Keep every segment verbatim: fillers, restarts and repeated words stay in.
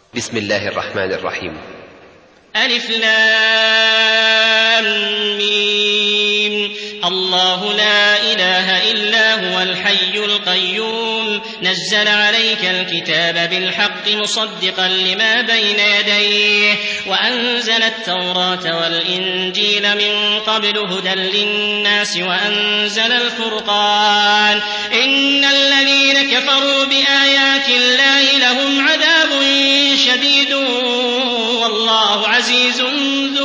بسم الله الرحمن الرحيم. ألف لام ميم. الله لا إله إلا هو الحي القيوم نزل عليك الكتاب بالحق مصدقا لما بين يديه وأنزل التوراة والإنجيل من قبل هدى للناس وأنزل الفرقان إن الذين كفروا بآيات الله لهم عذاب شديد والله عزيز ذو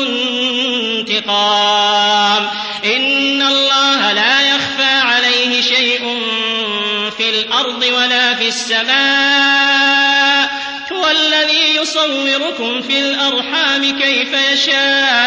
انتقام. إن الله لا يخفى عليه شيء في الأرض ولا في السماء هو الذي يصوركم في الأرحام كيف يشاء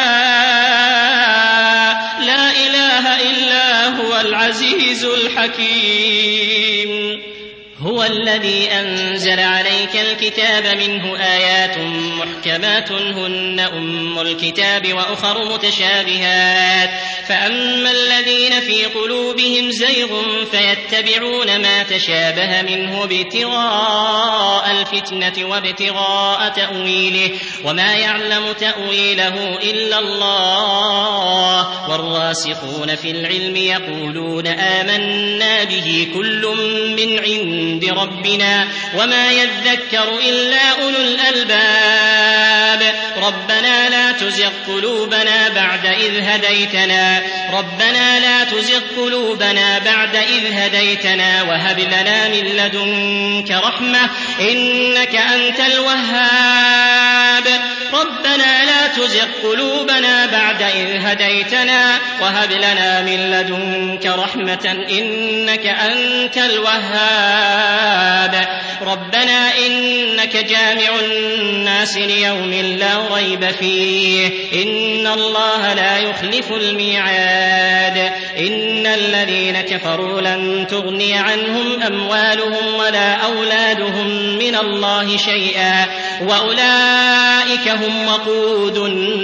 لا إله إلا هو العزيز الحكيم. هو الذي أنزل عليك الكتاب منه آيات محكمات هن أم الكتاب وأخر متشابهات فأما الذين في قلوبهم زيغ فيتبعون ما تشابه منه ابتغاء الفتنة وابتغاء تأويله وما يعلم تأويله إلا الله والراسخون في العلم يقولون آمنا به كل من عند عند ربنا وما يذكر إلا أولو الألباب. ربنا لا تزغ قلوبنا بعد إذ هديتنا ربنا لا تزغ قلوبنا بعد إذ هديتنا وهب لنا من لدنك رحمة إنك أنت الوهاب. ربنا لا تزغ قلوبنا بعد إذ هديتنا وهب لنا من لدنك رحمة إنك أنت الوهاب. ربنا إنك جامع الناس ليوم لا ريب فيه إن الله لا يخلف الميعاد. إن الذين كفروا لن تغني عنهم أموالهم ولا أولادهم من الله شيئا وأولئك هم وقود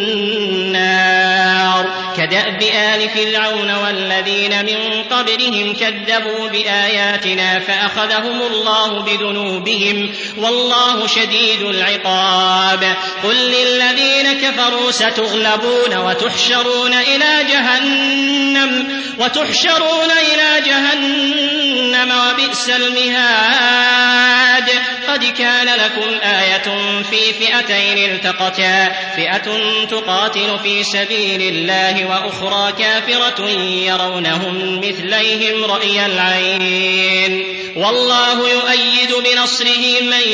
النار كدأب آل فرعون والذين من قبلهم كذبوا بآياتنا فأخذهم الله بذنوبهم والله شديد العقاب. قل للذين كفروا ستغلبون وتحشرون إلى جهنم وتحشرون إلى جهنم وبئس المهاد. قد كان لكم آية في فئتين التقتا فئة تقاتل في سبيل الله وأخرى كافرة يرونهم مثليهم رأي العين والله يؤيد بنصره من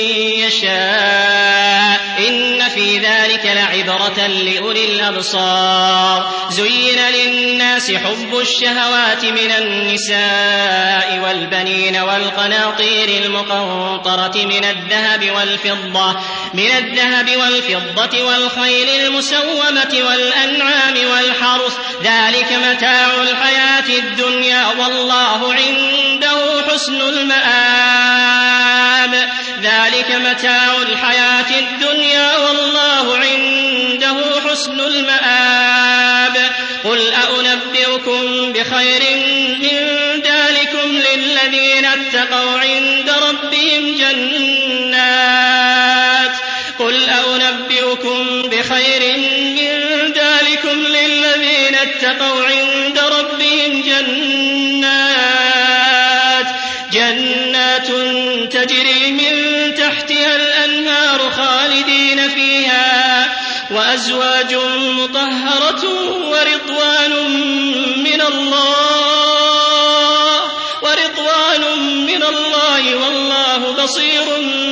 يشاء إن في ذلك لعبرة لأولي الأبصار. زين للناس حب الشهوات من النساء والبنين والقناطير المقنطرة من الذهب والفضة من الذهب والفضة والخيل المسومة والأنعام والحرث ذلك متاع الحياة الدنيا والله عنده حسن المآب. ذلك متاع الحياة الدنيا والله عنده حسن المآب. قل أنبئكم بخير من ذلكم للذين اتقوا عند ربهم جنات قل أنبئكم بخير من ذلكم للذين اتقوا عند ربهم جنات جنات تجري من تحتها الأنهار خالدين فيها وأزواج مطهرة ورضوان من الله ورضوان من الله والله بصير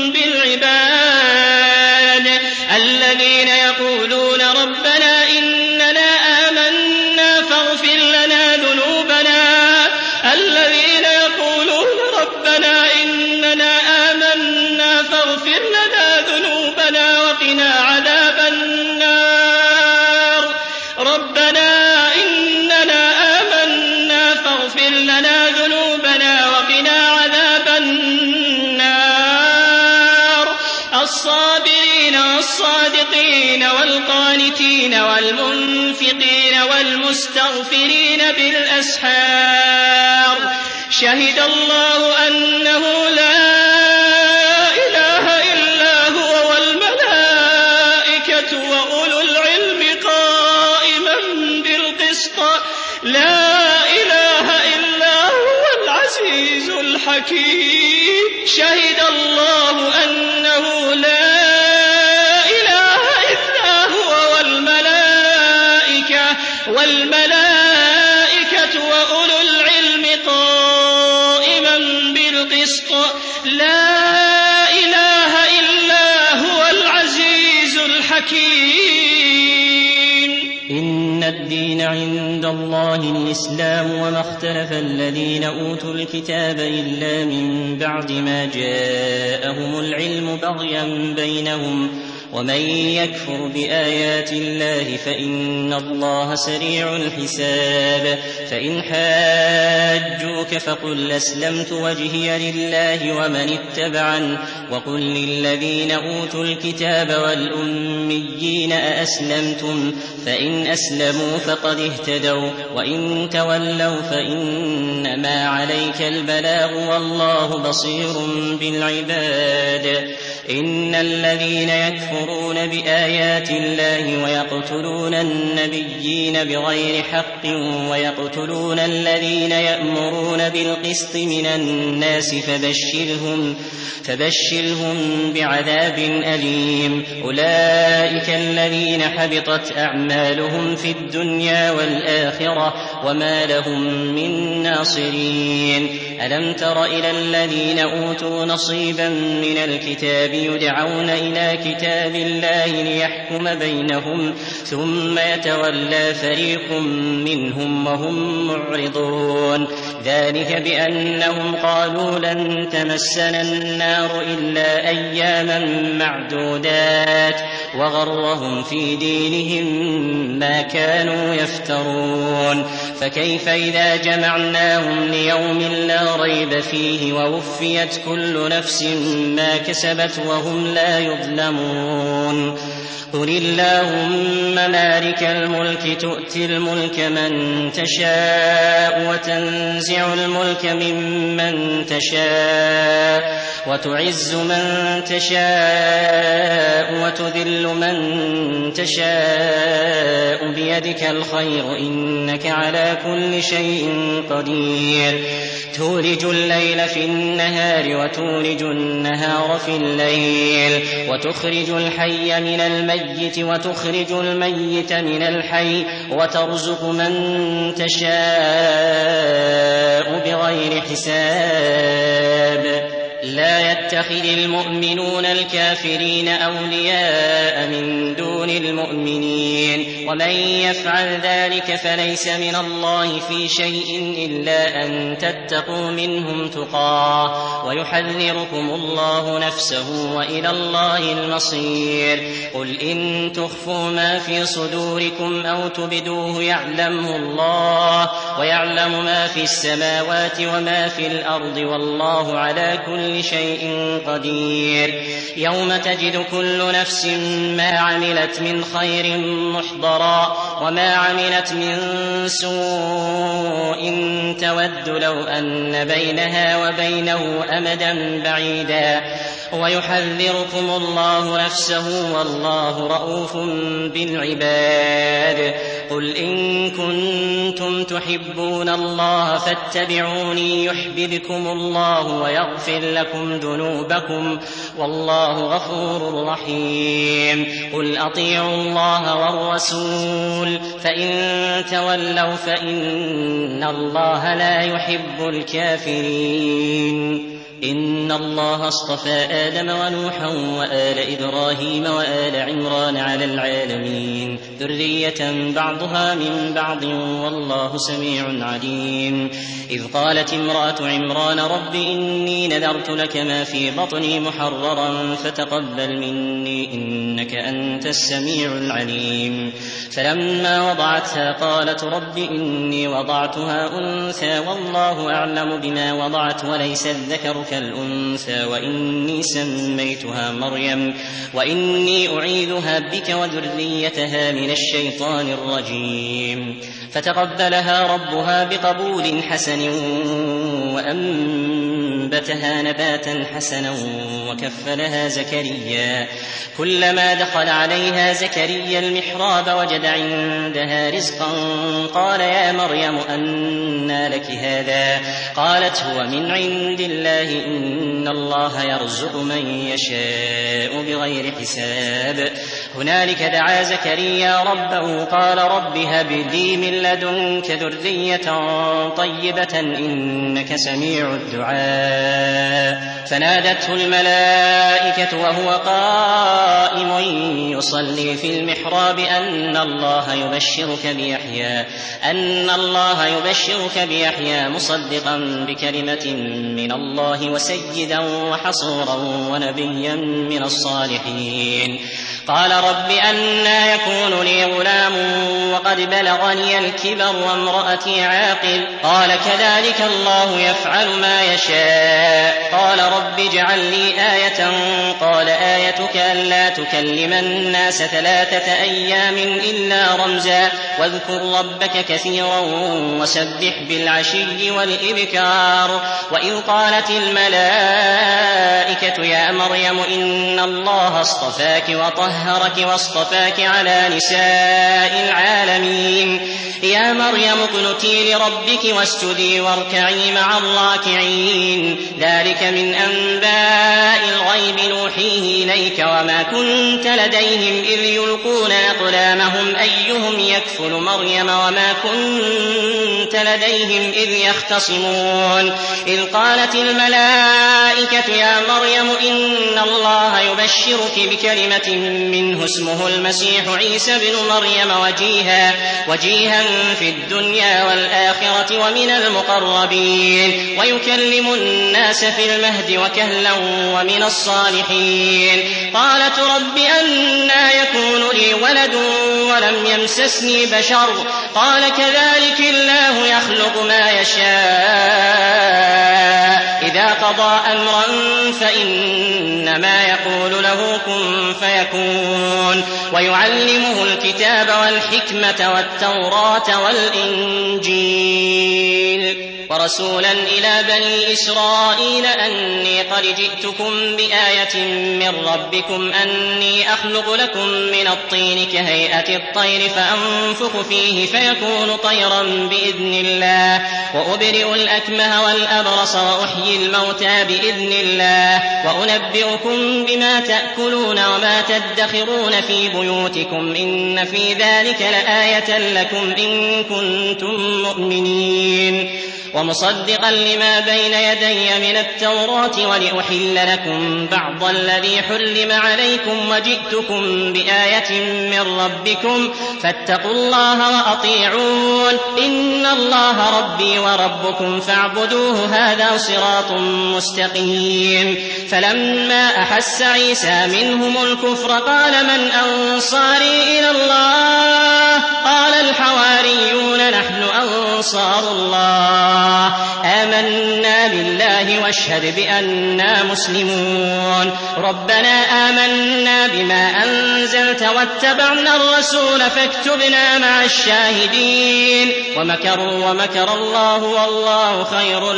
بالعباد. الذين يقولون ربنا إننا آمنا فاغفر لنا ذنوبنا الذين يقولون ربنا إننا آمنا فاغفر لنا ذنوبنا وقنا عذاب النار ربنا إننا آمنا فاغفر لنا ذنوبنا وقنا عذاب النار. الصابرين والصادقين والقانتين والمنفقين والمستغفرين بالأسحار. شهد الله أنه لا إله إلا هو حكيم شهد الله أنه لا إله إلا هو والملائكة والملائكة وأولو العلم قائما بالقسط لا إله إلا هو العزيز الحكيم. إن الدين عند الله الإسلام وما اختلف الذين أوتوا الكتاب إلا من بعد ما جاءهم العلم بغيا بينهم ومن يكفر بآيات الله فإن الله سريع الحساب. فإن حاجوك فقل أسلمت وجهي لله ومن اتبعن وقل للذين أوتوا الكتاب والأميين أأسلمتم فإن أسلموا فقد اهتدوا وإن تولوا فإنما عليك البلاغ والله بصير بالعباد. إن الذين يكفرون بآيات الله ويقتلون النبيين بغير حق ويقتلون الذين يأمرون بالقسط من الناس فبشرهم, فبشرهم بعذاب أليم. أولئك الذين حبطت أعمالهم في الدنيا والآخرة وما لهم من ناصرين. ألم تر إلى الذين أوتوا نصيبا من الكتاب يدعون إلى كتاب الله ليحكم بينهم ثم يتولى فريق منهم وهم معرضون. ذلك بأنهم قالوا لن تمسنا النار إلا أياما معدودات وغرهم في دينهم ما كانوا يفترون. فكيف إذا جمعناهم ليوم لا ريب فيه ووفيت كل نفس ما كسبت وهم لا يظلمون. قل اللهم مالك الملك تؤتي الملك من تشاء وتنزع الملك ممن تشاء وتعز من تشاء وتذل من تشاء بيدك الخير إنك على كل شيء قدير. تولج الليل في النهار وتولج النهار في الليل وتخرج الحي من الميت وتخرج الميت من الحي وترزق من تشاء بغير حساب. لا يتخذ المؤمنون الكافرين أولياء من دون المؤمنين ومن يفعل ذلك فليس من الله في شيء إلا أن تتقوا منهم تقاه ويحذركم الله نفسه وإلى الله المصير. قل إن تخفوا ما في صدوركم أو تبدوه يعلمه الله ويعلم ما في السماوات وما في الأرض والله على كل شيء قدير. يوم تجد كل نفس ما عملت من خير محضرا وما عملت من سوء تود لو أن بينها وبينه أمدا بعيدا ويحذركم الله نفسه والله رءوف بالعباد. قل إن كنتم تحبون الله فاتبعوني يحببكم الله ويغفر لكم ذنوبكم والله غفور رحيم. قل أطيعوا الله والرسول فإن تولوا فإن الله لا يحب الكافرين. إن الله اصطفى آدم ونوحا وآل إبراهيم وآل عمران على العالمين ذرية بعضها من بعض والله سميع عليم. إذ قالت امرأة عمران رب إني نذرت لك ما في بطني محررا فتقبل مني إنك أنت السميع العليم. فلما وضعتها قالت رب إني وضعتها أنثى والله أعلم بما وضعت وليس الذكر كالأنثى وإني سميتها مريم وإني أعيذها بك وذريتها من الشيطان الرجيم. فتقبلها ربها بقبول حسن وأنبتها فأنبتها نباتا حسنا وكفلها زكريا. كلما دخل عليها زكريا المحراب وجد عندها رزقا قال يا مريم أنى لك هذا؟ قالت هو من عند الله إن الله يرزق من يشاء بغير حساب. هنالك دعا زكريا ربه قال رب هب لي من لدنك ذرية طيبة إنك سميع الدعاء. فنادته الملائكة وهو قائم يصلي في المحراب أن الله يبشرك بيحيى أن الله يبشرك بيحيى مصدقا بكلمة من الله وسيدا وحصورا ونبيا من الصالحين. قال رب أنى يكون لي غلام وقد بلغني الكبر وامرأتي عاقر؟ قال كذلك الله يفعل ما يشاء. قال رب اجعل لي آية. قال آيتك ألا تكلم الناس ثلاثة أيام إلا رمزا واذكر ربك كثيرا وسبح بالعشي والإبكار. وإذ قالت الملائكة يا مريم إن الله اصطفاك وطهرك واصطفاك على نساء العالمين. يا مريم اقنتي لربك واسجدي واركعي مع الراكعين. ذلك من أنباء الغيب نوحيه إليك وما كنت لديهم إذ يلقون أقلامهم أيهم يكفل مريم وما كنت لديهم إذ يختصمون. إذ قالت الملائكة يا مريم إن الله يبشرك بكلمة منه اسمه المسيح عيسى بن مريم وجيها, وجيها في الدنيا والآخرة ومن المقربين ويكلم الناس في المهد وكهلا ومن الصالحين. قالت رب أنى يكون لي ولد ولم يمسسني بشر؟ قال كذلك الله يخلق ما يشاء إذا قضى أمرا فإنما يقول له كن فيكون. ويعلمه الكتاب والحكمة والتوراة والإنجيل ورسولا إلى بني إسرائيل أني قد جئتكم بآية من ربكم أني أخلق لكم من الطين كهيئة الطير فأنفخ فيه فيكون طيرا بإذن الله وأبرئ الأكمه والأبرص وأحيي الموتى بإذن الله وأنبئكم بما تأكلون وما تدخرون في بيوتكم إن في ذلك لآية لكم إن كنتم مؤمنين. ومصدقا لما بين يدي من التوراة ولأحل لكم بعض الذي حرم عليكم وجئتكم بآية من ربكم فاتقوا الله وأطيعون إن الله ربي وربكم فاعبدوه هذا صراط مستقيم. فلما أحس عيسى منهم الكفر قال من أنصاري إلى الله؟ قال الحواريون نحن أنصار الله آمنا بالله واشهد بأننا مسلمون. ربنا آمنا بما أنزلت واتبعنا الرسول فاكتبنا مع الشاهدين. ومكروا ومكر الله والله خير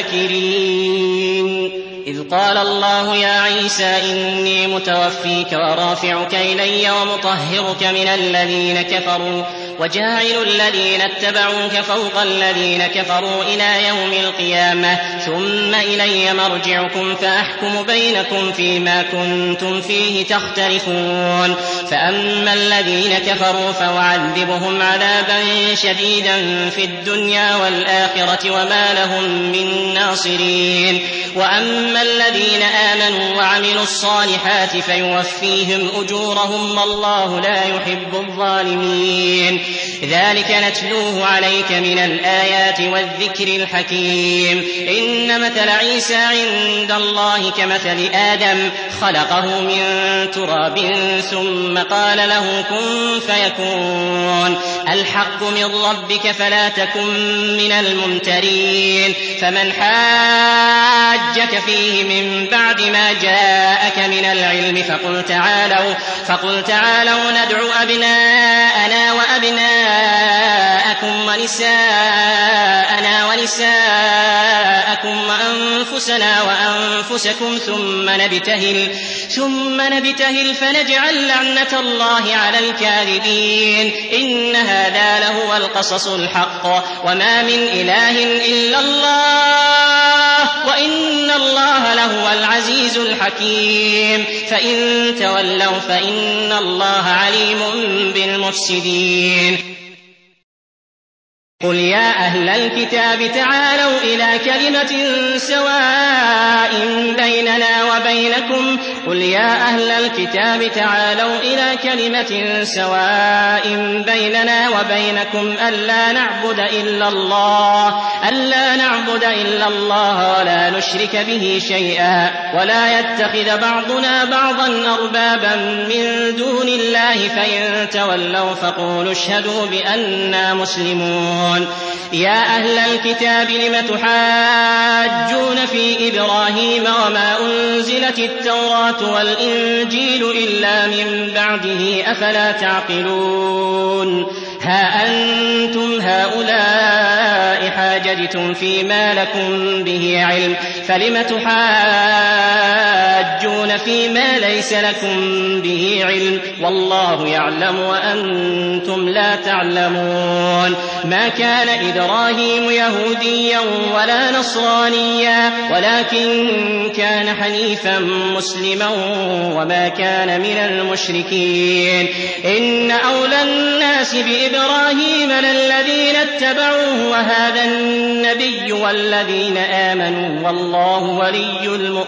الماكرين. إذ قال الله يا عيسى إني متوفيك ورافعك إلي ومطهرك من الذين كفروا وجاعل الذين اتبعوك فوق الذين كفروا إلى يوم القيامة ثم إلي مرجعكم فأحكم بينكم فيما كنتم فيه تختلفون. فأما الذين كفروا فأعذبهم عذابا شديدا في الدنيا والآخرة وما لهم من ناصرين. وأما الذين آمنوا وعملوا الصالحات فيوفيهم أجورهم والله لا يحب الظالمين. ذلك نتلوه عليك من الآيات والذكر الحكيم. إن مثل عيسى عند الله كمثل آدم خلقه من تراب ثم قال له كن فيكون. الحق من ربك فلا تكن من الممترين. فمن حاجك فيه من بعد ما جاءك من العلم فقل تعالوا, فقل تعالوا ندعو أبناءنا وأبناءكم نساءكم ونساءنا ونساءكم وأنفسنا وأنفسكم ثم نبتهل ثم نبتهل فنجعل لعنة الله على الكاذبين إن هذا لهو القصص الحق وما من إله إلا الله وإن الله لهو العزيز الحكيم فإن تولوا فإن الله عليم بالمفسدين قل يا أهل الكتاب تعالوا إلى كلمة سواء بيننا وبينكم قل يا أهل الكتاب تعالوا إلى كلمة سواء بيننا وبينكم ألا نعبد إلا الله ألا نعبد إلا الله ولا نشرك به شيئا ولا يتخذ بعضنا بعضا أربابا من دون الله فإن تولوا فقولوا اشهدوا بأننا مسلمون يا أهل الكتاب لم تحاجون في إبراهيم وما أنزلت التوراة والإنجيل إلا من بعده أفلا تعقلون ها أنتم هؤلاء حاججتم فيما لكم به علم فلم تحاجون فيما ليس لكم به علم والله يعلم وأنتم لا تعلمون ما كان إبراهيم يهوديا ولا نصرانيا ولكن كان حنيفا مسلما وما كان من المشركين إن أولى الناس بإبراهيم للذين اتبعوه وهذا النبي والذين آمنوا والله ولي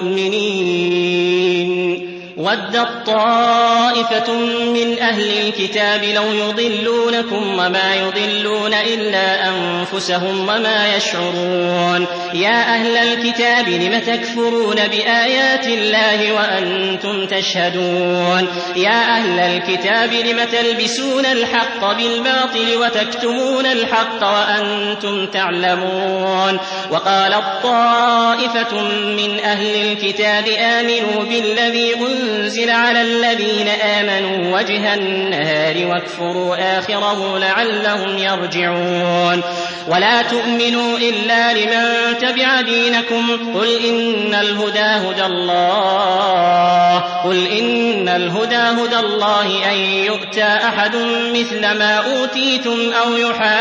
المؤمنين ودت طائفة من أهل الكتاب لو يضلونكم وما يضلون إلا أنفسهم وما يشعرون يا أهل الكتاب لم تكفرون بآيات الله وأنتم تشهدون يا أهل الكتاب لم تلبسون الحق بالباطل وتكتمون الحق وأنتم تعلمون وقالت طائفة من أهل الكتاب آمنوا بالذي أنزل على الذين آمنوا وجه النهار واكفروا آخره لعلهم يرجعون ولا تؤمنوا إلا لمن تبع دينكم قل إن الهدى هدى الله قل إن الهدى هدى الله أن يؤتى أحد مثل ما أوتيتم أو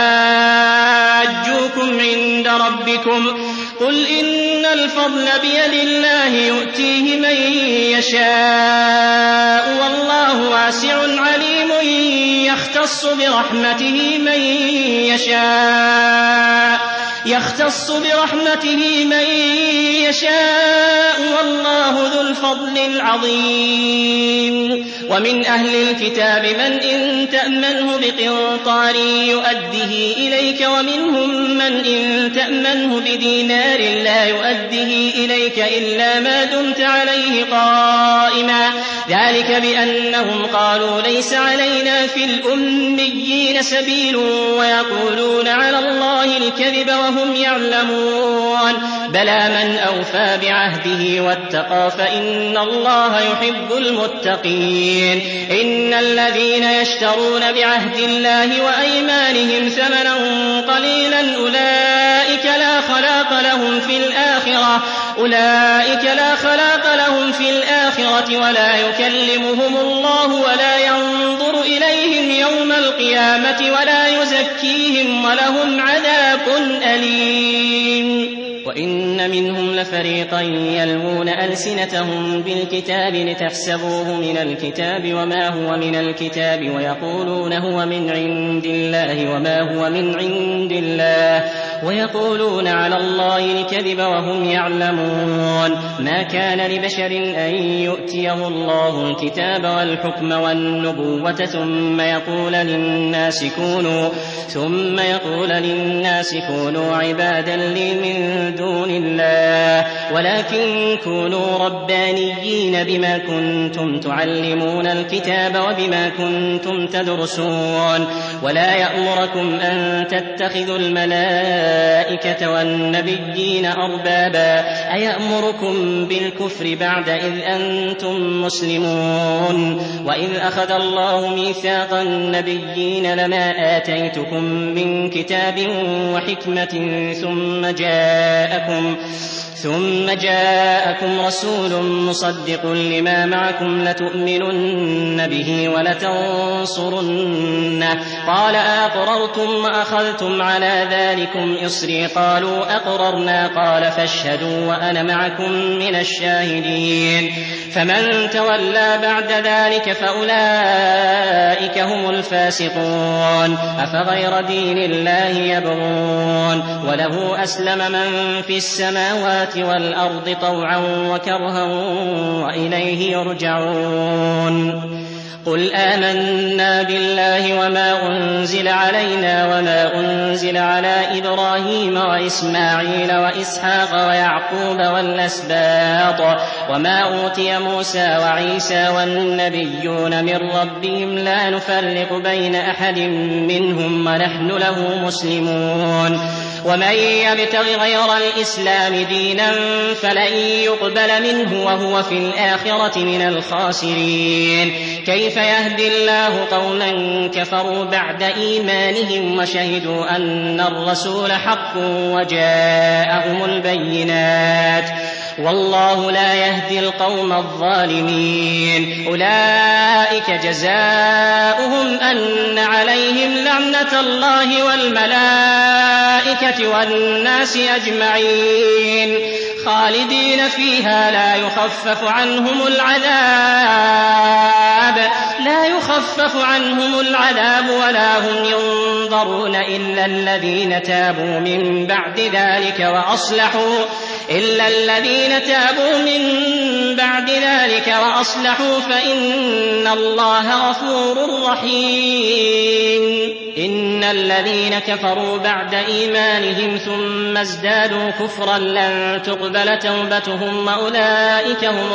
يحاجوكم عند ربكم قل إن الفضل بيد الله يؤتيه من يشاء والله واسع عليم يختص برحمته من يشاء يختص برحمته من يشاء والله ذو الفضل العظيم ومن أهل الكتاب من إن تأمنه بقنطار يؤده إليك ومنهم من إن تأمنه بدينار لا يؤده إليك إلا ما دمت عليه قائما ذلك بأنهم قالوا ليس علينا في الأميين سبيل ويقولون على الله الكذب وهم يعلمون بلى من أوفى بعهده واتقى فإن الله يحب المتقين إن الذين يشترون بعهد الله وأيمانهم ثمنا قليلا أولئك لا خلاق لهم في الآخرة أولئك لا خلاق لهم في الآخرة ولا يكلمهم الله ولا ينظر إليهم يوم القيامة ولا يزكيهم ولهم عذاب أليم وإن منهم لفريقا يلوون ألسنتهم بالكتاب لتحسبوه من الكتاب وما هو من الكتاب ويقولون هو من عند الله وما هو من عند الله ويقولون على الله الكذب وهم يعلمون ما كان لبشر أن يؤتيه الله الكتاب والحكم والنبوة ثم يقول للناس كونوا ثم يقول للناس كونوا عبادا لي من دون الله ولكن كونوا ربانيين بما كنتم تعلمون الكتاب وبما كنتم تدرسون ولا يأمركم أن تتخذوا الملائكة والنبيين أربابا أيأمركم بالكفر بعد إذ أنتم مسلمون وإذ أخذ الله ميثاق النبيين لما آتيتكم من كتاب وحكمة ثم جاءكم ثم جاءكم رسول مصدق لما معكم لتؤمنن به ولتنصرنه قال أقررتم وأخذتم على ذلكم إصري قالوا أقررنا قال فاشهدوا وأنا معكم من الشاهدين فمن تولى بعد ذلك فأولئك هم الفاسقون أفغير دين الله يبغون وله أسلم من في السماوات والأرض طوعا وكرها وإليه يرجعون قل آمنا بالله وما أنزل علينا وما أنزل على إبراهيم وإسماعيل وإسحاق ويعقوب والأسباط وما أوتي موسى وعيسى والنبيون من ربهم لا نفرق بين أحد منهم ونحن له مسلمون ومن يبتغ غير الإسلام دينا فلن يقبل منه وهو في الآخرة من الخاسرين كيف يهدي الله قوما كفروا بعد إيمانهم وشهدوا أن الرسول حق وجاءهم البينات والله لا يهدي القوم الظالمين أولئك جزاؤهم أن عليهم لعنة الله والملائكة والناس أجمعين خالدين فيها لا يخفف عنهم العذاب لا يخفف عنهم العذاب ولا هم ينظرون إلا الذين تابوا من بعد ذلك وأصلحوا إلا الذين تابوا من بعد ذلك وأصلحوا فإن الله غفور رحيم إن الذين كفروا بعد إيمانهم ثم ازدادوا كفرا لن تقبل توبتهم وأولئك هم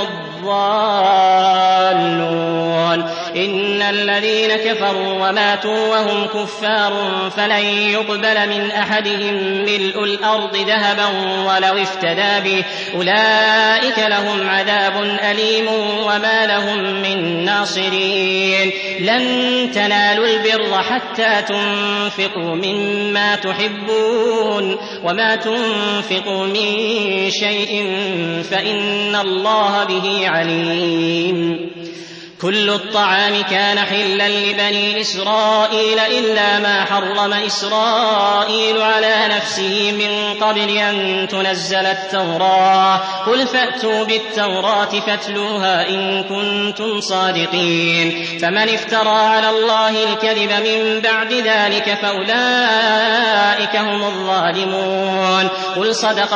الضالون إن الذين كفروا وماتوا وهم كفار فلن يقبل من أحدهم ملء الأرض ذهبا ولو افتدى به أولئك لهم عذاب أليم وما لهم من ناصرين لن تنالوا البر حتى تنفقوا مما تحبون وما تنفقوا من شيء فإن الله به عليم كل الطعام كان حلا لبني إسرائيل إلا ما حرم إسرائيل على نفسه من قبل أن تنزل التوراة قل فأتوا بالتوراة فاتلوها إن كنتم صادقين فمن افترى على الله الكذب من بعد ذلك فأولئك هم الظالمون قل صدق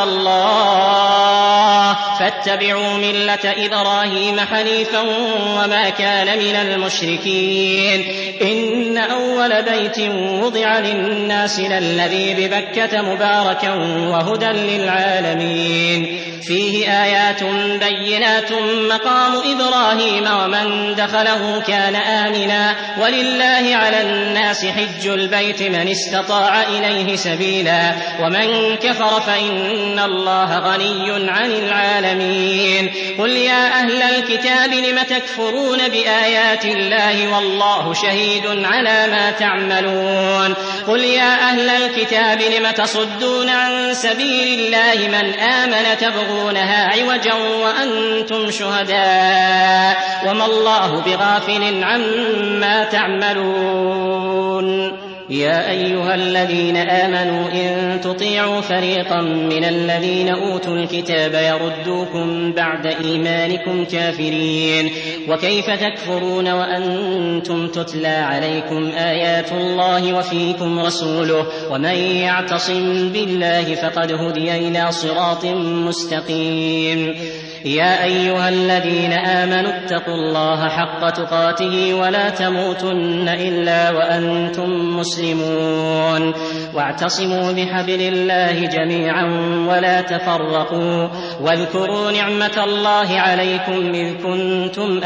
الله فاتبعوا ملة إبراهيم حنيفا وما كان من المشركين إن أول بيت وضع للناس للذي ببكة مباركا وهدى للعالمين فيه آيات بينات مقام إبراهيم ومن دخله كان آمنا ولله على الناس حج البيت من استطاع إليه سبيلا ومن كفر فإن الله غني عن العالمين قل يا أهل الكتاب لم تكفرون بآيات الله والله شهيد على ما تعملون قل يا أهل الكتاب لم تصدون عن سبيل الله من آمن تبغونها عوجا وأنتم شهداء وما الله بغافل عما تعملون يا أيها الذين آمنوا إن تطيعوا فريقا من الذين أوتوا الكتاب يردوكم بعد إيمانكم كافرين وكيف تكفرون وأنتم تتلى عليكم آيات الله وفيكم رسوله ومن يعتصم بالله فقد هدي إلى صراط مستقيم يا أيها الذين آمنوا اتقوا الله حق تقاته ولا تموتن إلا وأنتم مسلمون واعتصموا بحبل الله جميعا ولا تفرقوا واذكروا نعمة الله عليكم إذ كنتم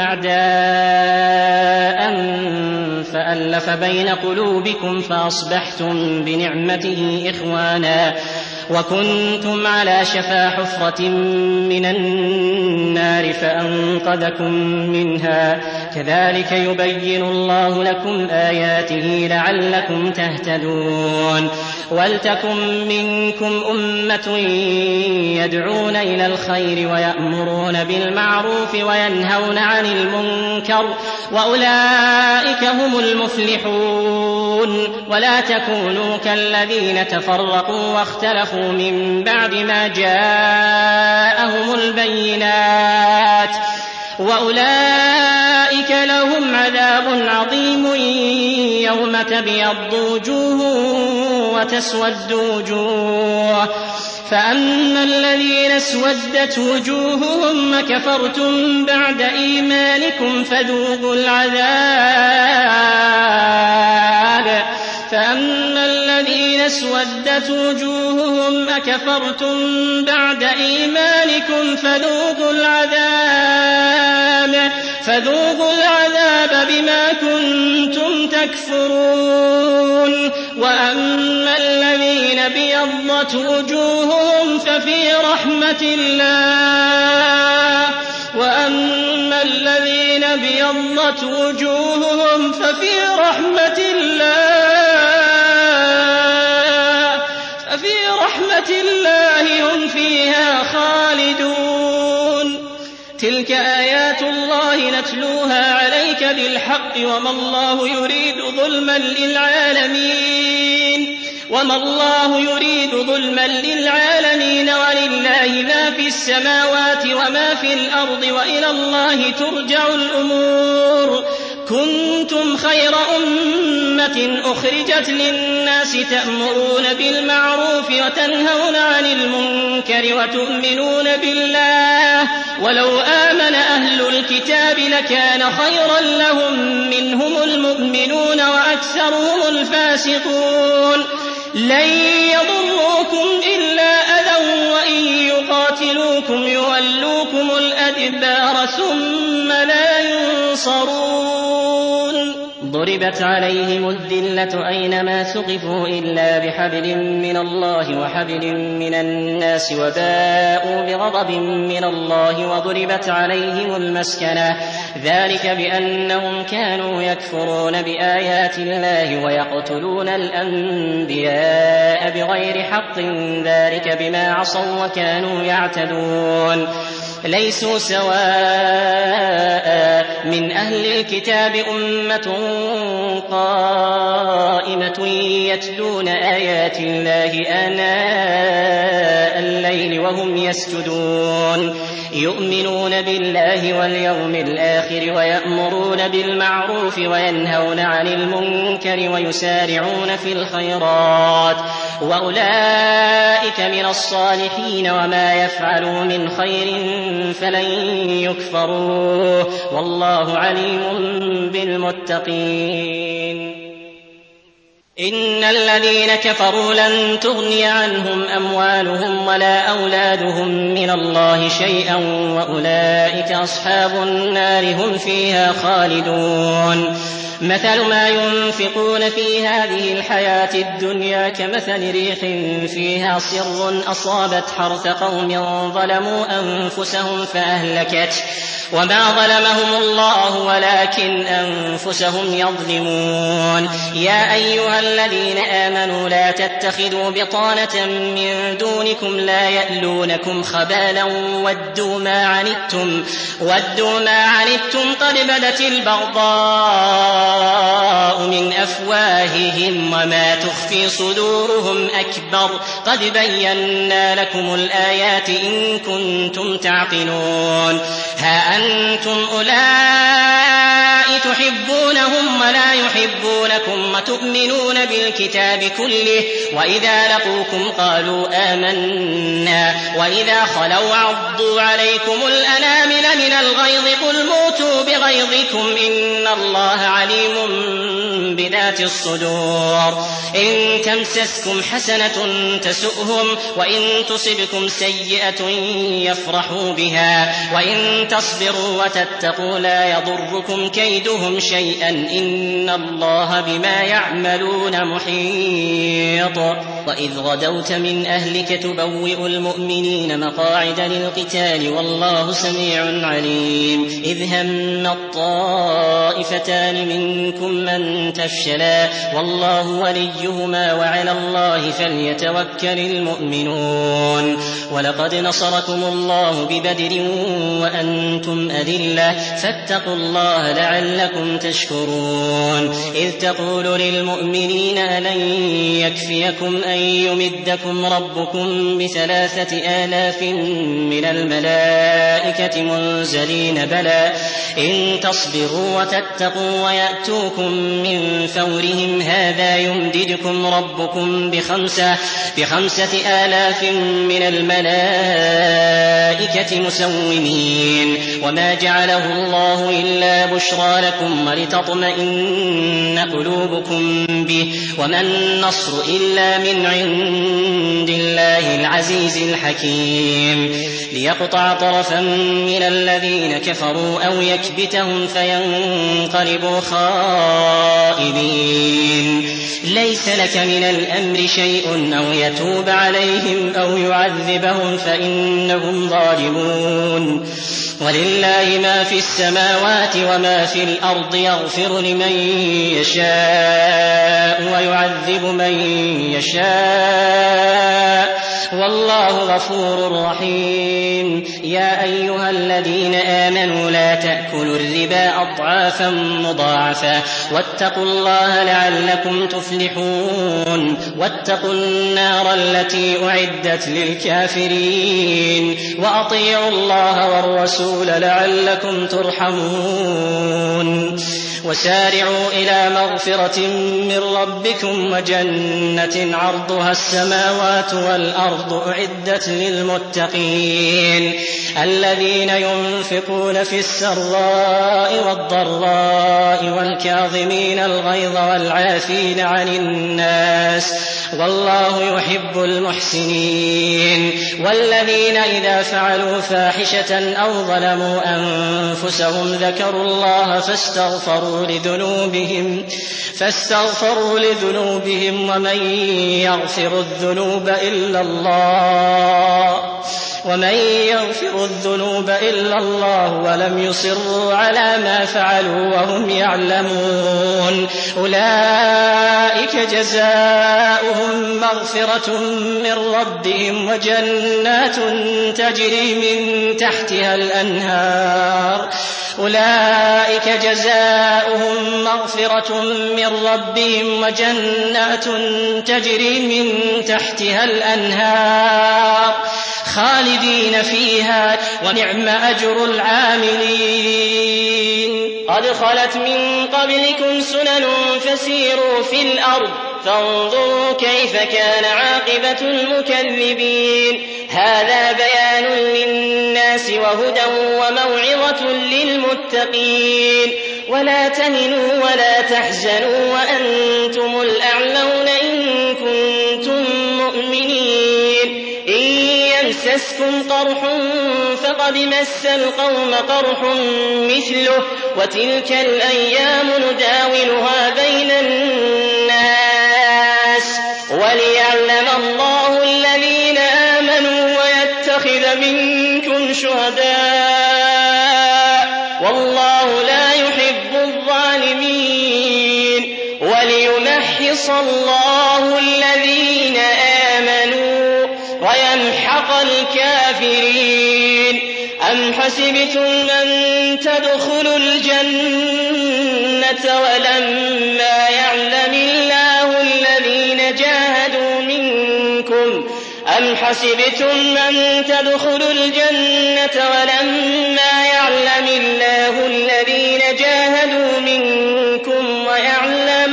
أعداء فألف بين قلوبكم فأصبحتم بنعمته إخوانا وكنتم على شفا حفرة من النار فأنقذكم منها كذلك يبين الله لكم آياته لعلكم تهتدون ولتكن منكم أمة يدعون إلى الخير ويأمرون بالمعروف وينهون عن المنكر وأولئك هم المفلحون ولا تكونوا كالذين تفرقوا واختلفوا من بعد ما جاءهم البينات وأولئك لهم عذاب عظيم يوم تبيض وجوه وتسود وجوه فأما الذين اسودت وجوههم أكفرتم بعد إيمانكم فذوقوا العذاب فأما الذين اسودت وجوههم أكفرتم بعد إيمانكم فذوقوا العذاب فذوقوا العذاب بما كنتم تكفرون وأما الذين ابيضت وجوههم ففي رحمة الله وأما الذين ابيضت وجوههم ففي رحمة الله ففي رحمة الله هم فيها خالدون تلك آيات الله نتلوها عليك بالحق وما الله يريد ظلما للعالمين وما الله يريد ظلما للعالمين ولله ما في السماوات وما في الأرض وإلى الله ترجع الأمور كنتم خير أمة أخرجت للناس تأمرون بالمعروف وتنهون عن المنكر وتؤمنون بالله ولو آمن أهل الكتاب لكان خيرا لهم منهم المؤمنون وأكثرهم الفاسقون لن يضروكم إلا أذى وإن يقاتلوكم يولوكم الأدبار ثم لا ينصرون ضربت عليهم الذلة أينما ثقفوا إلا بحبل من الله وحبل من الناس وباءوا بغضب من الله وضربت عليهم المسكنة ذلك بأنهم كانوا يكفرون بآيات الله ويقتلون الأنبياء بغير حق ذلك بما عصوا وكانوا يعتدون ليسوا سواء من أهل الكتاب أمة قائمة يتلون آيات الله آناء الليل وهم يسجدون يؤمنون بالله واليوم الآخر ويأمرون بالمعروف وينهون عن المنكر ويسارعون في الخيرات وأولئك من الصالحين وما يفعلوا من خير فلن يكفروه والله عليم بالمتقين إن الذين كفروا لن تغني عنهم أموالهم ولا أولادهم من الله شيئا وأولئك أصحاب النار هم فيها خالدون مثل ما ينفقون في هذه الحياة الدنيا كمثل ريح فيها صر أصابت حرث قوم ظلموا أنفسهم فأهلكت وما ظلمهم الله ولكن أنفسهم يظلمون يا أيها الذين آمنوا لا تتخذوا بطانة من دونكم لا يألونكم خبالا ودوا ما عنتم ودوا ما عنتم قد بدت البغضاء من أفواههم وما تخفي صدورهم أكبر قد بينا لكم الآيات إن كنتم تعقلون ها أنتم أولئك تحبونهم ولا يحبونكم وتؤمنون بالكتاب كله وإذا لقوكم قالوا آمنا وإذا خلوا عضوا عليكم الأنامل من الغيظ قل موتوا بغيظكم إن الله عليم بذات الصدور إن تمسسكم حسنة تسؤهم وإن تصبكم سيئة يفرحوا بها وإن تصبروا وتتقوا لا يضركم كيدهم شيئا إن الله بما يعملون محيط وإذ غدوت من أهلك تبوئ المؤمنين مقاعد للقتال والله سميع عليم إذ هم الطائفتان منكم من تفشلا والله وليهما وعلى الله فليتوكل المؤمنون ولقد نصركم الله ببدر وأنتم أذلة فاتقوا الله لعلكم تشكرون إذ تقول للمؤمنين ألن يكفيكم أن يمدكم ربكم بثلاثة آلاف من الملائكة منزلين بلى إن تصبروا وتتقوا ويأتوكم من فورهم هذا يمددكم ربكم بخمسة, بخمسة آلاف من الملائكة مسومين وما جعله الله إلا بشرى لكم ولتطمئن قلوبكم به وما النصر إلا من عند الله العزيز الحكيم ليقطع طرفا من الذين كفروا أو يكبتهم فينقلبوا خائبين ليس لك من الأمر شيء أو يتوب عليهم أو يعذبهم فإنهم ظالمون ولله ما في السماوات وما في الأرض يغفر لمن يشاء ويعذب من يشاء والله غفور رحيم يا أيها الذين آمنوا لا تأكلوا الربا أضعافا مضاعفة واتقوا الله لعلكم تفلحون واتقوا النار التي أعدت للكافرين وأطيعوا الله والرسول لعلكم ترحمون وسارعوا إلى مغفرة من ربكم وجنة عرضها السماوات والأرض أعدت للمتقين الذين ينفقون في السراء والضراء والكاظمين الغيظ والعافين عن الناس والله يحب المحسنين والذين إذا فعلوا فاحشة أو ظلموا أنفسهم ذكروا الله فاستغفروا لذنوبهم فاستغفروا لذنوبهم ومن يغفر الذنوب إلا الله ومن يغفر الذنوب إلا الله ولم يصروا على ما فعلوا وهم يعلمون أولئك جزاؤهم مغفرة من ربهم وجنات تجري من تحتها الأنهار أولئك جزاؤهم مغفرة من ربهم وجنات تجري من تحتها الأنهار خالدين فيها ونعم أجر العاملين قد خلت من قبلكم سنن فسيروا في الأرض فانظروا كيف كان عاقبة المكذبين هذا بيان للناس وهدى وموعظة للمتقين ولا تهنوا ولا تحزنوا وأنتم الأعلون إن كنتم مؤمنين إن يمسسكم قرح فقد مس القوم قرح مثله وتلك الأيام نداولها بين الناس وليعلم الله الذين آمنوا ويتخذ منكم شهداء والله لا يحب الظالمين وليمحص الله الذين آمنوا ويمحق الكافرين أم حسبتم أن تدخلوا الجنة ولما يعلم الله الذين جاهدوا منكم أم حسبتم أن تدخلوا الجنة ولما يعلم الله الذين جاهدوا منكم ويعلم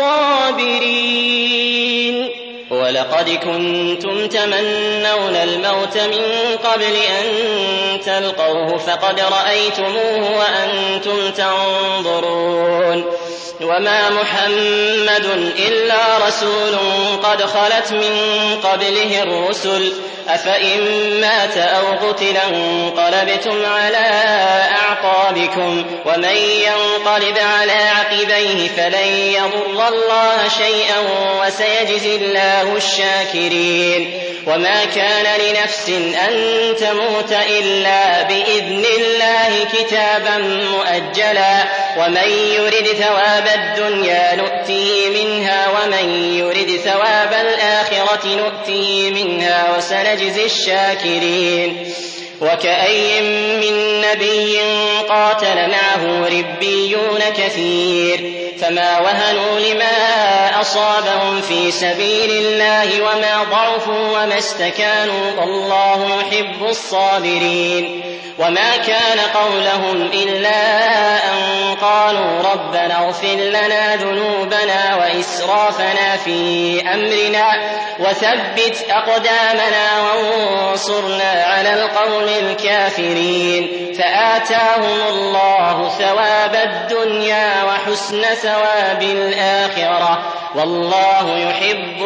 الصابرين ولقد كنتم تمنون الموت من قبل أن تلقوه فقد رأيتموه وأنتم تنظرون وما محمد إلا رسول قد خلت من قبله الرسل أفإن مات أو قتل انقلبتم على أعقابكم ومن ينقلب على عقبيه فلن يضر الله شيئا وسيجزي الله الشاكرين وما كان لنفس أن تموت إلا بإذن الله كتابا مؤجلا ومن يرد ثواب الدنيا نؤتيه منها ومن يرد ثواب الآخرة نؤتيه منها وسنجزي الشاكرين وكأي من نبي قاتل معه ربيون كثير فما وهنوا لما أصابهم في سبيل الله وما ضعفوا وما استكانوا والله يحب الصابرين وما كان قولهم إلا أن قالوا ربنا اغفر لنا ذنوبنا وإسرافنا في أمرنا وثبت أقدامنا وانصرنا على القوم الكافرين فآتاهم الله ثواب الدنيا وحسن ثواب الآخرة والله يحب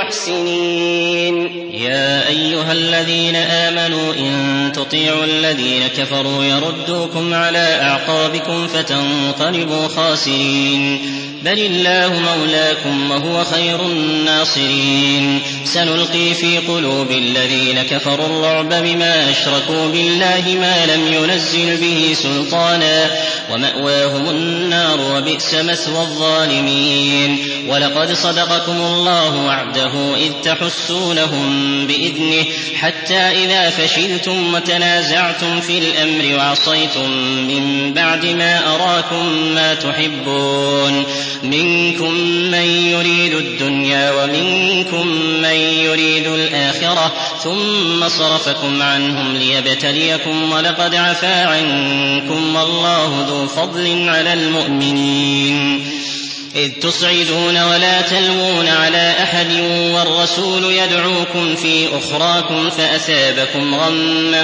المحسنين. يا أيها الذين آمنوا إن تطيعوا الذين كفروا يردوكم على أعقابكم فتنقلبوا خاسرين بل الله مولاكم وهو خير الناصرين. سنلقي في قلوب الذين كفروا الرعب بما أشركوا بالله ما لم ينزل به سلطانا ومأواهم النار وبئس مثوى الظالمين. ولقد صدقكم الله وعده إذ تحسونهم بإذنه حتى إذا فشلتم وتنازعتم في الأمر وعصيتم من بعد ما أراكم ما تحبون منكم من يريد الدنيا ومنكم من يريد الآخرة ثم صرفكم عنهم ليبتليكم ولقد عفا عنكم والله ذو فضل على المؤمنين إذ تصعدون ولا تلوون على أحد والرسول يدعوكم في أخراكم فأثابكم غما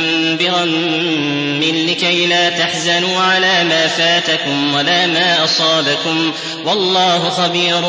بغم لكي لا تحزنوا على ما فاتكم ولا ما أصابكم والله خبير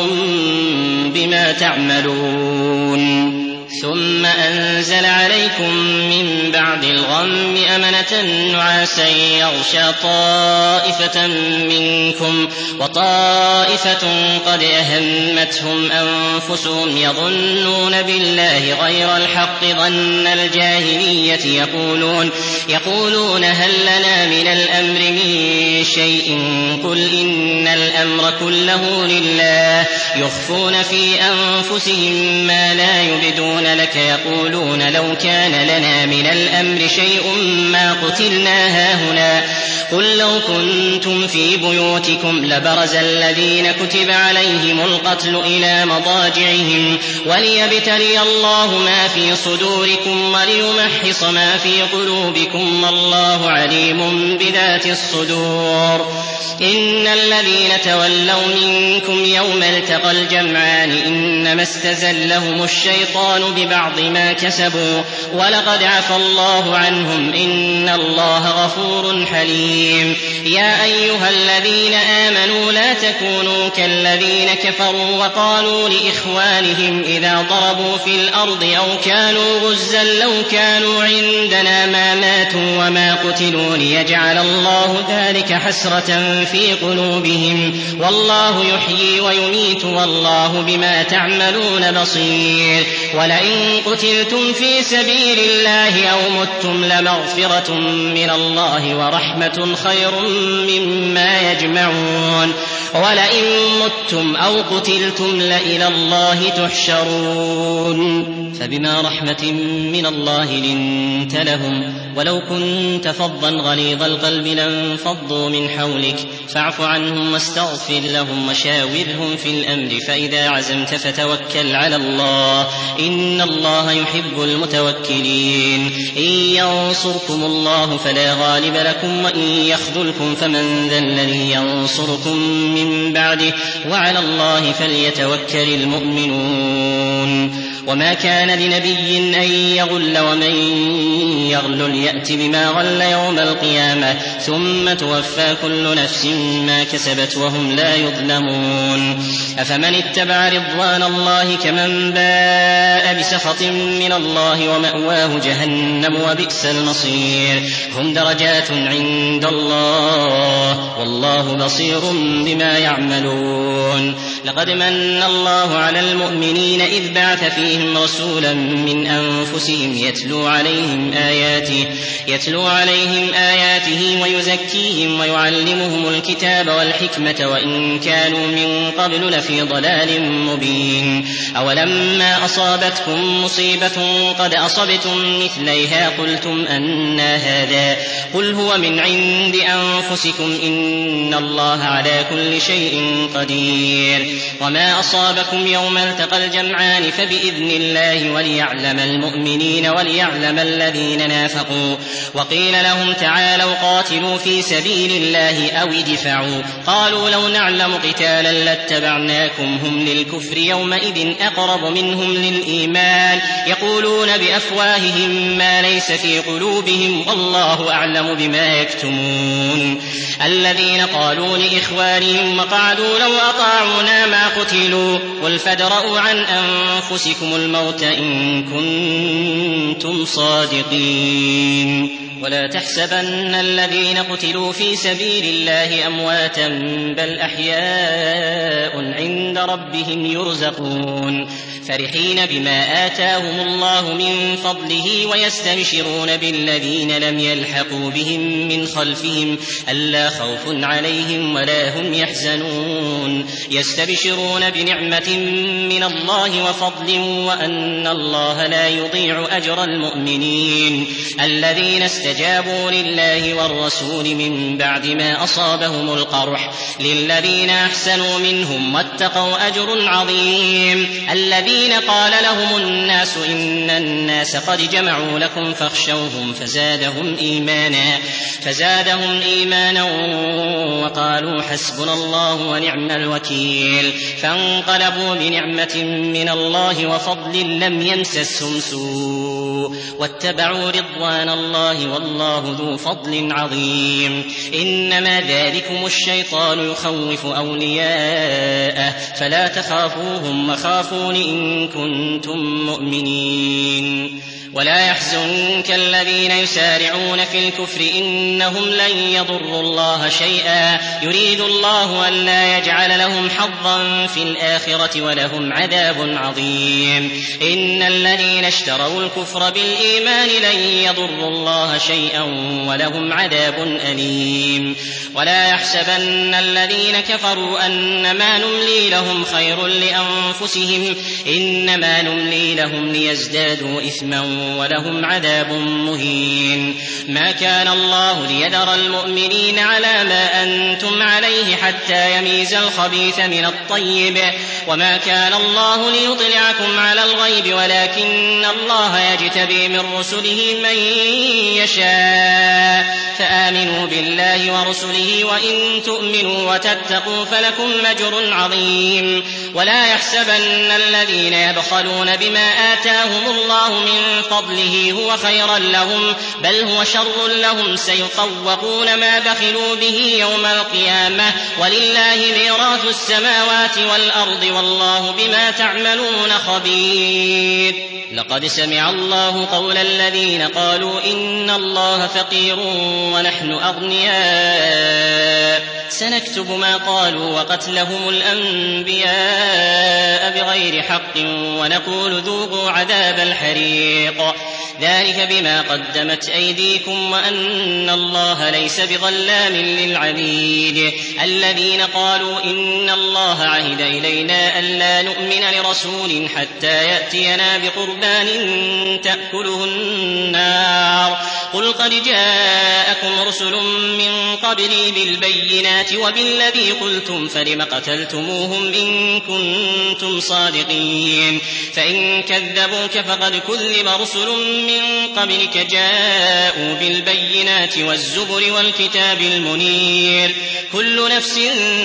بما تعملون. ثم أنزل عليكم من بعد الغم أمنة نعاسا يغشى طائفة منكم وطائفة قد أهمتهم أنفسهم يظنون بالله غير الحق ظن الجاهلية يقولون, يقولون هل لنا من الأمر من شيء قل إن الأمر كله لله يخفون في أنفسهم ما لا يبدون لك يقولون لو كان لنا من الأمر شيء ما قتلنا هاهنا قل لو كنتم في بيوتكم لبرز الذين كتب عليهم القتل إلى مضاجعهم وليبتلي الله ما في صدوركم وليمحص ما في قلوبكم والله عليم بذات الصدور. إن الذين تولوا منكم يوم التقى الجمعان إنما استزلهم الشيطان ببعض ما كسبوا ولقد عفى الله عنهم إن الله غفور حليم. يا أيها الذين آمنوا لا تكونوا كالذين كفروا وقالوا لإخوانهم إذا ضربوا في الأرض أو كانوا غزا لو كانوا عندنا ما ماتوا وما قتلوا ليجعل الله ذلك حسرة في قلوبهم والله يحيي ويميت والله بما تعملون بصير. ولئن قتلتم في سبيل الله أو متم لمغفرة من الله ورحمة خير مما يجمعون. ولئن متم أو قتلتم لإلى الله تحشرون. فبما رحمة من الله لنت لهم ولو كنت فظا غليظ القلب لانفضوا من حولك فاعف عنهم واستغفر لهم وشاورهم في الأمر فإذا عزمت فتوكل على الله إن الله يحب المتوكلين. إن ينصركم الله فلا غالب لكم وإن يخذلكم فمن ذا الذي ينصركم من بعده وعلى الله فليتوكل المؤمنون. وما كان كان لنبي أن يغل ومن يغلل يأت بما غل يوم القيامة ثم توفى كل نفس ما كسبت وهم لا يظلمون أفمن اتبع رضوان الله كمن باء بسخط من الله ومأواه جهنم وبئس المصير هم درجات عند الله والله بصير بما يعملون لقد من الله على المؤمنين إذ بعث فيهم رسولا من أنفسهم يتلو عليهم آياته, يتلو عليهم آياته ويزكيهم ويعلمهم الكتاب والحكمة وإن كانوا من قبل لفي ضلال مبين أولما أصابتكم مصيبة قد أصبتم مثليها قلتم أنى هذا قل هو من عند أنفسكم إن الله على كل شيء قدير وما أصابكم يوم التقى الجمعان فبإذن الله وليعلم المؤمنين وليعلم الذين نافقوا وقيل لهم تعالوا قاتلوا في سبيل الله أو ادفعوا قالوا لو نعلم قتالا لاتبعناكم هم للكفر يومئذ أقرب منهم للإيمان يقولون بأفواههم ما ليس في قلوبهم والله أعلم بما يكتمون الذين قالوا لإخوانهم وقعدوا لو أطاعونا ما قتلوا قل فادرءوا عن أنفسكم الموت إن كنتم صادقين ولا تحسبن الذين قتلوا في سبيل الله أمواتا بل أحياء عند ربهم يرزقون فرحين بما آتاهم الله من فضله ويستبشرون بالذين لم يلحقوا بهم من خلفهم ألا خوف عليهم ولا هم يحزنون يستبشرون بنعمة من الله وفضل وأن الله لا يضيع أجر المؤمنين الذين استجابوا لله والرسول من بعد ما أصابهم القرح للذين أحسنوا منهم واتقوا أجر عظيم الذين قال لهم الناس إن الناس قد جمعوا لكم فاخشوهم فزادهم إيمانا فزادهم إيمانا وقالوا حسبنا الله ونعم الوكيل فانقلبوا بنعمة من الله وفضل لم يمسسهم سوء واتبعوا رضوان الله والله ذو فضل عظيم إنما ذلكم الشيطان يخوف أولياءه فلا تخافوهم وخافون إن كنتم مؤمنين ولا يحزنك الذين يسارعون في الكفر إنهم لن يضروا الله شيئا يريد الله أن لا يجعل لهم حظا في الآخرة ولهم عذاب عظيم إن الذين اشتروا الكفر بالإيمان لن يضروا الله شيئا ولهم عذاب أليم ولا يحسبن الذين كفروا أنما نملي لهم خير لأنفسهم إنما نملي لهم ليزدادوا إثما ولهم عذاب مهين ما كان الله ليذر المؤمنين على ما أنتم عليه حتى يميز الخبيث من الطيب وما كان الله ليطلعكم على الغيب ولكن الله يجتبي من رسله من يشاء فآمنوا بالله ورسله وإن تؤمنوا وتتقوا فلكم أجر عظيم ولا يحسبن الذين يبخلون بما آتاهم الله من فضله هو خيرا لهم بل هو شر لهم سيطوقون ما بخلوا به يوم القيامة ولله ميراث السماوات والأرض والله بما تعملون خبير لقد سمع الله قول الذين قالوا إن الله فقير ونحن أغنياء سنكتب ما قالوا وقتلهم الأنبياء بغير حق ونقول ذوقوا عذاب الحريق ذلك بما قدمت أيديكم وأن الله ليس بظلام للعبيد الذين قالوا إن الله عهد إلينا ألا نؤمن لرسول حتى يأتينا بقربان تأكله النار قل قد جاءكم رسل من قبلي بالبينات وبالذي قلتم فلم قتلتموهم إن كنتم صادقين فإن كذبوك فقد كذب رسل من قبلك جاءوا بالبينات والزبر والكتاب المنير كل نفس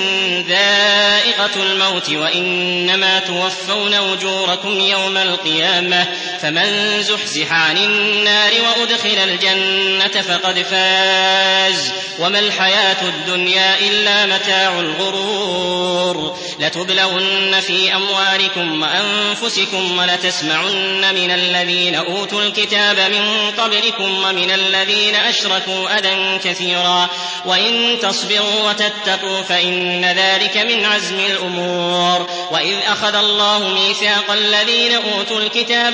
ذائقة الموت وإنما توفون أجوركم يوم القيامة فمن زحزح عن النار وأدخل الجنة فقد فاز وما الحياة الدنيا إلا متاع الغرور لتبلون في أموالكم وأنفسكم ولتسمعن من الذين أوتوا الكتاب من قبلكم ومن الذين أشركوا أذى كثيرا وإن تصبروا وتتقوا فإن ذلك من عزم الأمور وإذ أخذ الله ميثاق الذين أوتوا الكتاب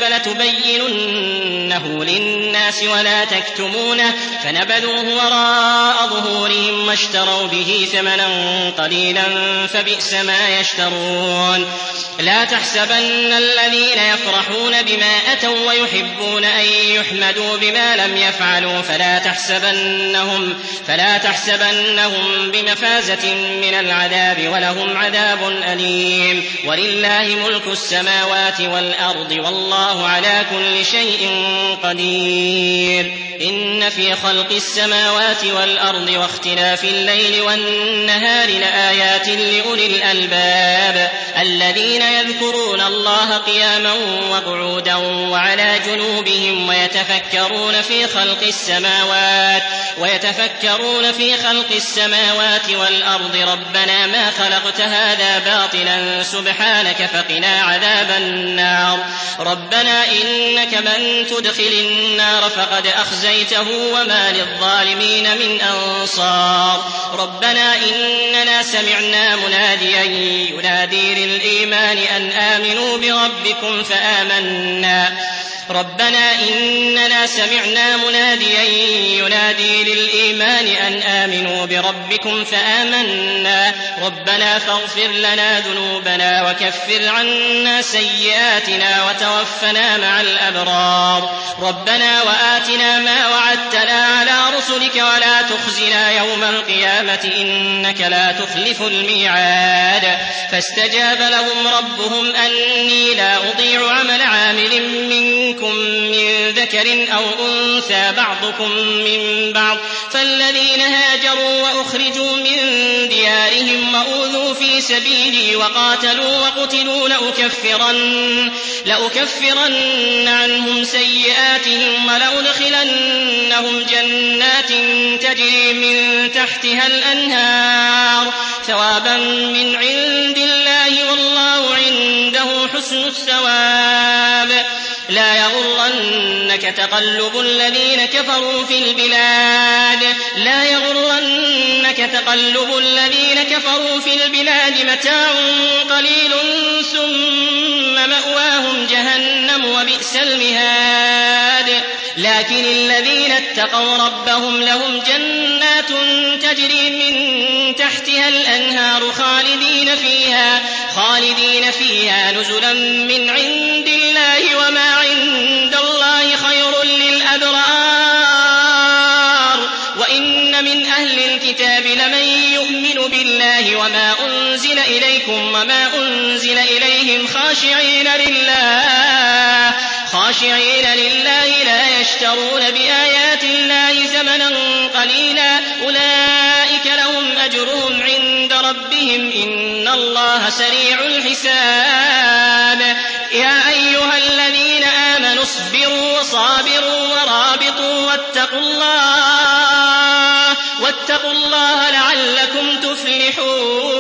لتبيننه للناس ولا تكتمونه فنبذوه وراء ظهورهم واشتروا به ثمنا قليلا فبئس ما يشترون لا تحسبن الذين يفرحون بما أتوا ويحبون أن يحمدوا بما لم يفعلوا فلا تحسبنهم, فلا تحسبنهم بمفازة من العذاب ولهم عذاب أليم ولله ملك السماوات والأرض والله على كل شيء قدير إن في خلق السماوات والأرض واختلاف الليل والنهار لآيات لأولي الألباب الذين يذكرون الله قياما وقعودا وعلى جنوبهم ويتفكرون في خلق السماوات ويتفكرون في خلق السماوات والأرض ربنا ما خلقت هذا باطلا سبحانك فقنا عذاب النار ربنا إنك من تدخل النار فقد أخزيته وما للظالمين من أنصار ربنا إننا سمعنا مناديا ينادي للإيمان أن آمنوا بربكم فآمنا ربنا إننا سمعنا مناديا ينادي للإيمان أن آمنوا بربكم فآمنا ربنا فاغفر لنا ذنوبنا وكفر عنا سيئاتنا وتوفنا مع الأبرار ربنا وآتنا ما وعدتنا على رسلك ولا تخزنا يوم القيامة إنك لا تخلف الميعاد فاستجاب لهم ربهم أني لا أضيع عمل عامل منكم من ذكر أو أنثى بعضكم من بعض فالذين هاجروا وأخرجوا من ديارهم وأوذوا في سبيلي وقاتلوا وقتلوا لأكفرن, لأكفرن عنهم سيئاتهم ولأدخلنهم جنات تجري من تحتها الأنهار ثوابا من عند الله والله عنده حسن الثواب لا يغرنك تقلب الذين كفروا في البلاد لا يغرنك تقلب الذين كفروا في البلاد متاع قليل ثم مأواهم جهنم وبئس المهاد لكن الذين اتقوا ربهم لهم جنات تجري من تحتها الأنهار خالدين فيها خالدين فيها نزلا من عند الله وما عند الله خير للأبرار وإن من أهل الكتاب لمن يؤمن بالله وما أنزل إليكم وما أنزل إليهم خاشعين لله خاشعين لله لا يشترون بآيات الله ثمنا قليلا أولئك لهم أجرهم عند ربهم إن الله سريع الحساب يا أيها الذين آمنوا اصبروا وصابروا ورابطوا واتقوا الله واتقوا الله لعلكم تفلحون